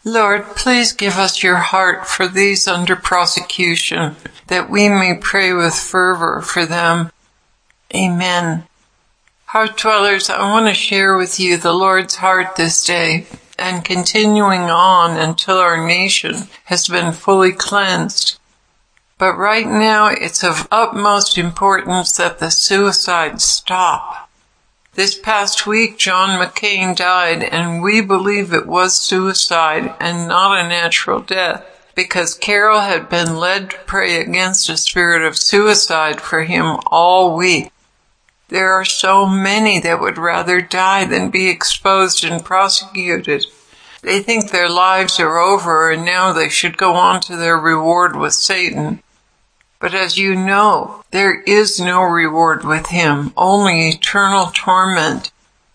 Lord, please give us your heart for these under prosecution, that we may pray with fervor for them. Amen. Heart dwellers, I want to share with you the Lord's heart this day, and continuing on until our nation has been fully cleansed. But right now, it's of utmost importance that the suicides stop. This past week, John McCain died, and we believe it was suicide and not a natural death, because Carol had been led to pray against a spirit of suicide for him all week. There are so many that would rather die than be exposed and prosecuted. They think their lives are over and now they should go on to their reward with Satan. But as you know, there is no reward with him, only eternal torment.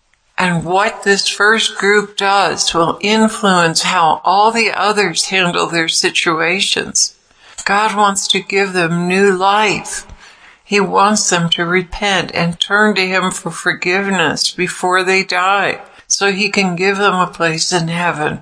And what this first group does will influence how all the others handle their situations. God wants to give them new life. He wants them to repent and turn to him for forgiveness before they die, so he can give them a place in heaven.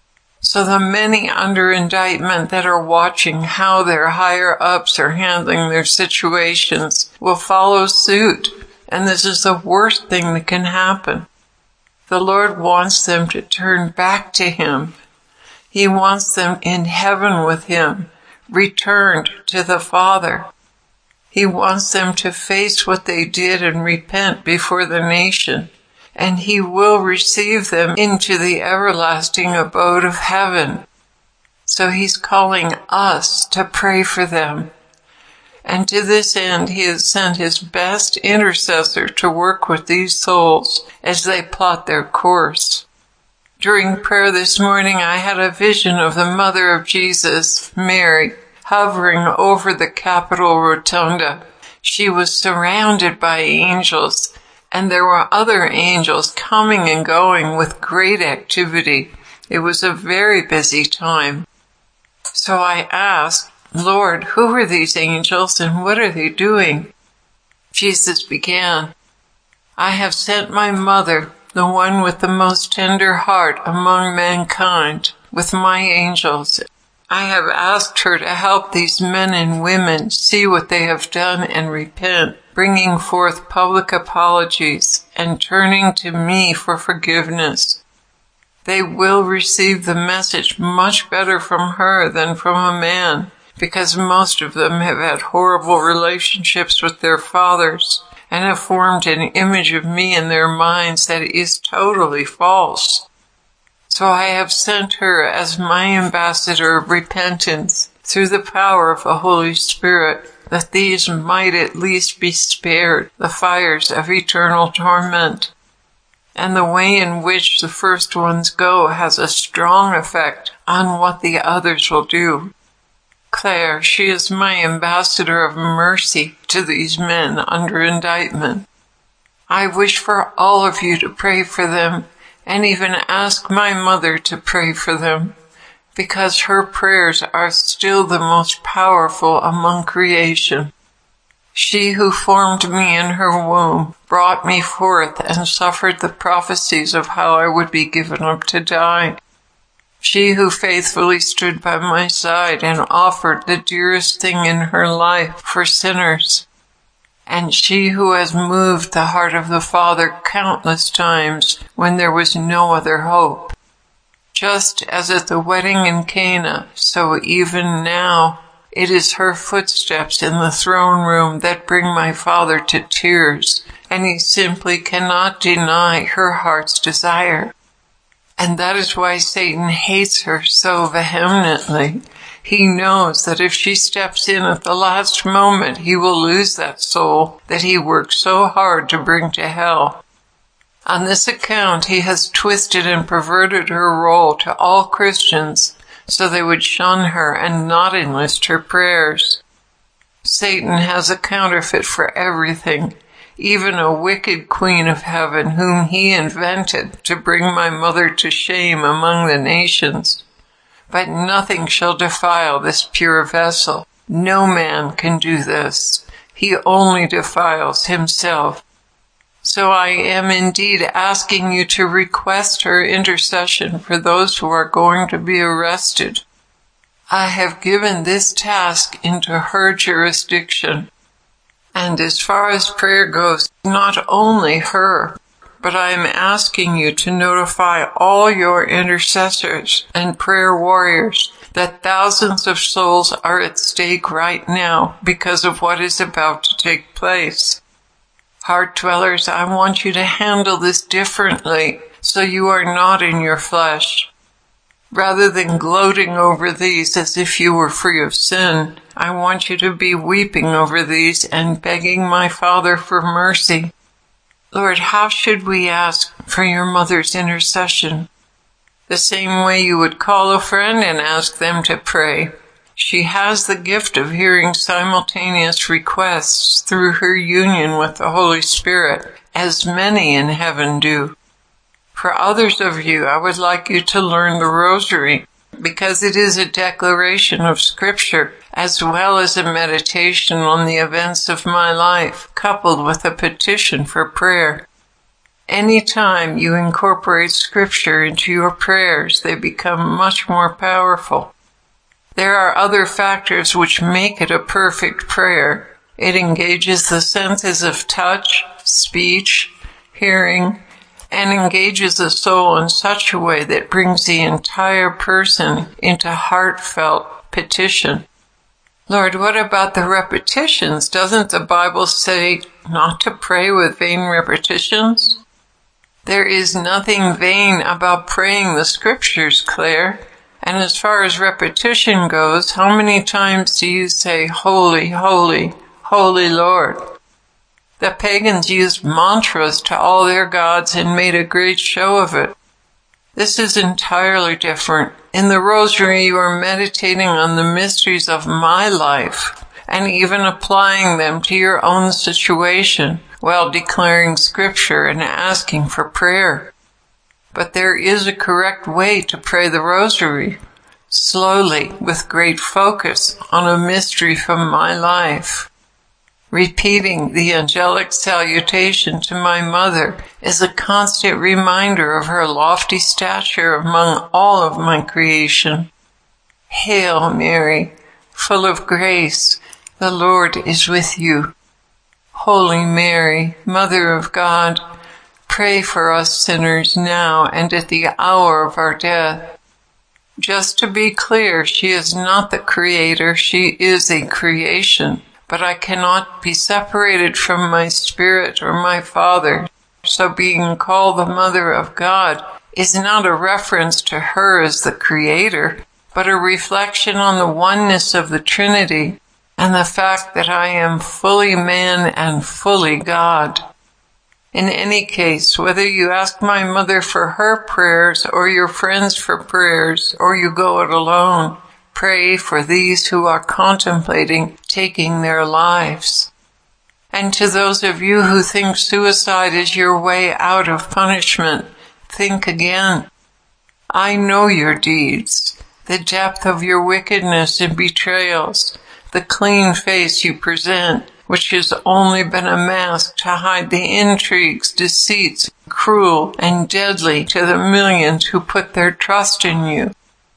So the many under indictment that are watching how their higher ups are handling their situations will follow suit, and this is the worst thing that can happen. The Lord wants them to turn back to him. He wants them in heaven with him, returned to the Father. He wants them to face what they did and repent before the nation, and he will receive them into the everlasting abode of heaven. So he's calling us to pray for them. And to this end, he has sent his best intercessor to work with these souls as they plot their course. During prayer this morning, I had a vision of the Mother of Jesus, Mary, hovering over the Capitol Rotunda. She was surrounded by angels, and there were other angels coming and going with great activity. It was a very busy time. So I asked, Lord, who are these angels and what are they doing? Jesus began, I have sent my mother, the one with the most tender heart among mankind, with my angels. I have asked her to help these men and women see what they have done and repent, bringing forth public apologies and turning to me for forgiveness. They will receive the message much better from her than from a man, because most of them have had horrible relationships with their fathers and have formed an image of me in their minds that is totally false. So I have sent her as my ambassador of repentance through the power of the Holy Spirit, that these might at least be spared the fires of eternal torment. And the way in which the first ones go has a strong effect on what the others will do. Claire, she is my ambassador of mercy to these men under indictment. I wish for all of you to pray for them, and even ask my mother to pray for them, because her prayers are still the most powerful among creation. She who formed me in her womb brought me forth and suffered the prophecies of how I would be given up to die. She who faithfully stood by my side and offered the dearest thing in her life for sinners. And she who has moved the heart of the Father countless times when there was no other hope. Just as at the wedding in Cana, so even now, it is her footsteps in the throne room that bring my Father to tears, and he simply cannot deny her heart's desire. And that is why Satan hates her so vehemently. He knows that if she steps in at the last moment, he will lose that soul that he worked so hard to bring to hell. On this account, he has twisted and perverted her role to all Christians, so they would shun her and not enlist her prayers. Satan has a counterfeit for everything, even a wicked queen of heaven whom he invented to bring my mother to shame among the nations. But nothing shall defile this pure vessel. No man can do this. He only defiles himself. So I am indeed asking you to request her intercession for those who are going to be arrested. I have given this task into her jurisdiction. And as far as prayer goes, not only her, but I am asking you to notify all your intercessors and prayer warriors that thousands of souls are at stake right now because of what is about to take place. Heart dwellers, I want you to handle this differently so you are not in your flesh. Rather than gloating over these as if you were free of sin, I want you to be weeping over these and begging my Father for mercy. Lord, how should we ask for your mother's intercession? The same way you would call a friend and ask them to pray. She has the gift of hearing simultaneous requests through her union with the Holy Spirit, as many in heaven do. For others of you, I would like you to learn the Rosary, because it is a declaration of Scripture, as well as a meditation on the events of my life, coupled with a petition for prayer. Anytime you incorporate Scripture into your prayers, they become much more powerful. There are other factors which make it a perfect prayer. It engages the senses of touch, speech, hearing, and engages the soul in such a way that brings the entire person into heartfelt petition. Lord, what about the repetitions? Doesn't the Bible say not to pray with vain repetitions? There is nothing vain about praying the Scriptures, Claire. And as far as repetition goes, how many times do you say, Holy, holy, holy Lord? The pagans used mantras to all their gods and made a great show of it. This is entirely different. In the Rosary, you are meditating on the mysteries of my life and even applying them to your own situation while declaring Scripture and asking for prayer. But there is a correct way to pray the Rosary, slowly, with great focus on a mystery from my life. Repeating the angelic salutation to my mother is a constant reminder of her lofty stature among all of my creation. Hail Mary, full of grace, the Lord is with you. Holy Mary, Mother of God, pray for us sinners now and at the hour of our death. Just to be clear, she is not the creator, she is a creation. But I cannot be separated from my spirit or my Father. So being called the Mother of God is not a reference to her as the creator, but a reflection on the oneness of the Trinity and the fact that I am fully man and fully God. In any case, whether you ask my mother for her prayers or your friends for prayers or you go it alone, pray for these who are contemplating taking their lives. And to those of you who think suicide is your way out of punishment, think again. I know your deeds, the depth of your wickedness and betrayals, the clean face you present, which has only been a mask to hide the intrigues, deceits, cruel and deadly to the millions who put their trust in you.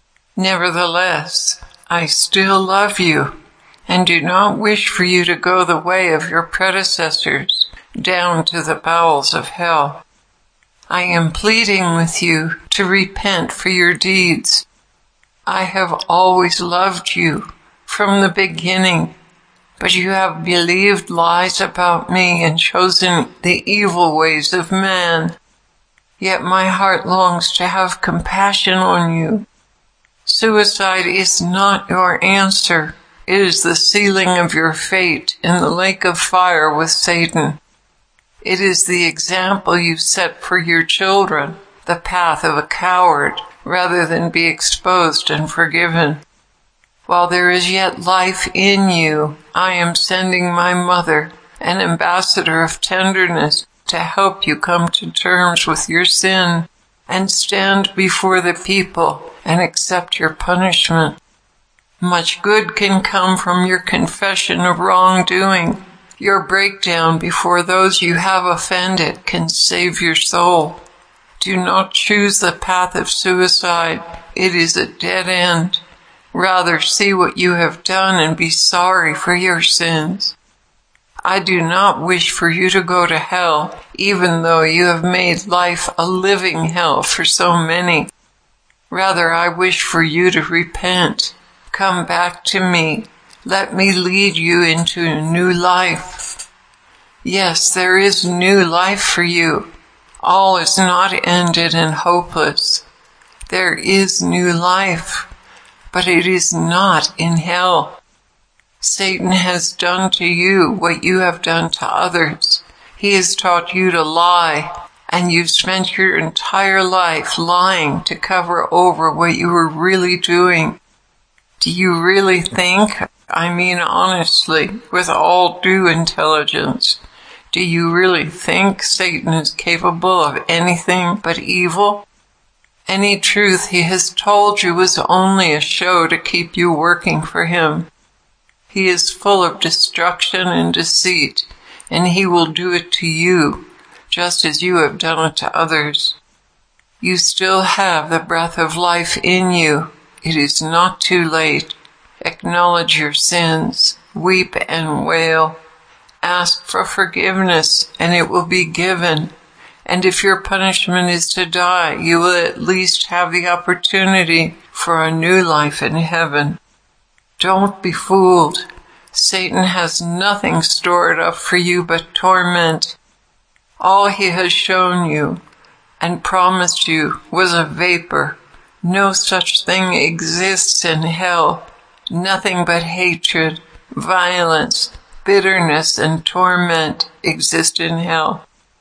Nevertheless, I still love you and do not wish for you to go the way of your predecessors down to the bowels of hell. I am pleading with you to repent for your deeds. I have always loved you from the beginning, but you have believed lies about me and chosen the evil ways of man. Yet my heart longs to have compassion on you. Suicide is not your answer. It is the sealing of your fate in the lake of fire with Satan. It is the example you set for your children, the path of a coward, rather than be exposed and forgiven. While there is yet life in you, I am sending my mother, an ambassador of tenderness, to help you come to terms with your sin and stand before the people and accept your punishment. Much good can come from your confession of wrongdoing, Your breakdown before those you have offended can save your soul. Do not choose the path of suicide. It is a dead end. Rather, see what you have done and be sorry for your sins. I do not wish for you to go to hell, even though you have made life a living hell for so many. Rather, I wish for you to repent. Come back to me. Let me lead you into a new life. Yes, there is new life for you. All is not ended and hopeless. There is new life, but it is not in hell. Satan has done to you what you have done to others. He has taught you to lie, and you've spent your entire life lying to cover over what you were really doing. Do you really think, I mean honestly, with all due intelligence, do you really think Satan is capable of anything but evil? Any truth he has told you is only a show to keep you working for him. He is full of destruction and deceit, and he will do it to you, just as you have done it to others. You still have the breath of life in you. It is not too late. Acknowledge your sins, weep and wail. Ask for forgiveness, and it will be given. And if your punishment is to die, you will at least have the opportunity for a new life in heaven. Don't be fooled. Satan has nothing stored up for you but torment. All he has shown you and promised you was a vapor. No such thing exists in hell. Nothing but hatred, violence, bitterness, and torment exist in hell.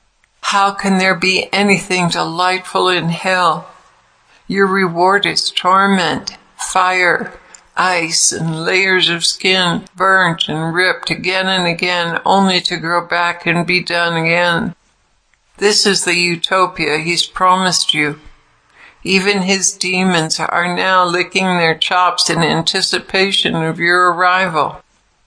How can there be anything delightful in hell? Your reward is torment, fire, ice, and layers of skin, burnt and ripped again and again, only to grow back and be done again. This is the utopia he's promised you. Even his demons are now licking their chops in anticipation of your arrival.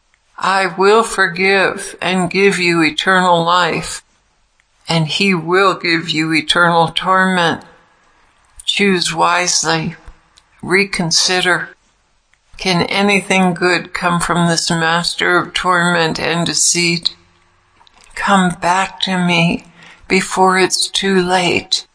I will forgive and give you eternal life, and he will give you eternal torment. Choose wisely. Reconsider. Can anything good come from this master of torment and deceit? Come back to me before it's too late.